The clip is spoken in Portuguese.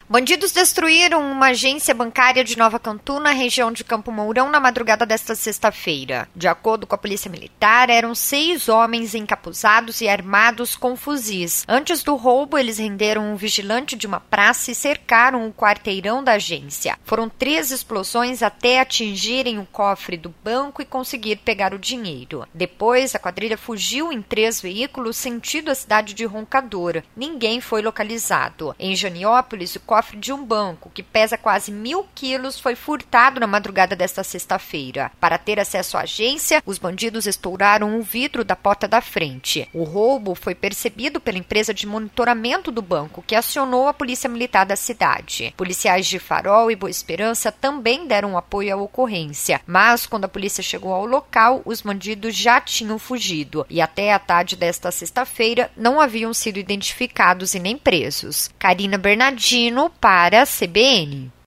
Bandidos destruíram uma agência bancária de Nova Cantu, na região de Campo Mourão, na madrugada desta sexta-feira. De acordo com a Polícia Militar, eram 6 homens encapuzados e armados com fuzis. Antes do roubo, eles renderam um vigilante de uma praça e cercaram o quarteirão da agência. Foram 3 explosões até atingirem o cofre do banco e conseguir pegar o dinheiro. Depois, a quadrilha fugiu em 3 veículos sentido a cidade de Roncador. Ninguém foi localizado. Em Janiópolis, o cofre de um banco, que pesa quase 1.000 quilos, foi furtado na madrugada desta sexta-feira. Para ter acesso à agência, os bandidos estouraram o vidro da porta da frente. O roubo foi percebido pela empresa de monitoramento do banco, que acionou a Polícia Militar da cidade. Policiais de Farol e Boa Esperança também deram apoio à ocorrência, mas quando a polícia chegou ao local, os bandidos já tinham fugido e até a tarde desta sexta-feira não haviam sido identificados e nem presos. Karina Bernardino para a CBN.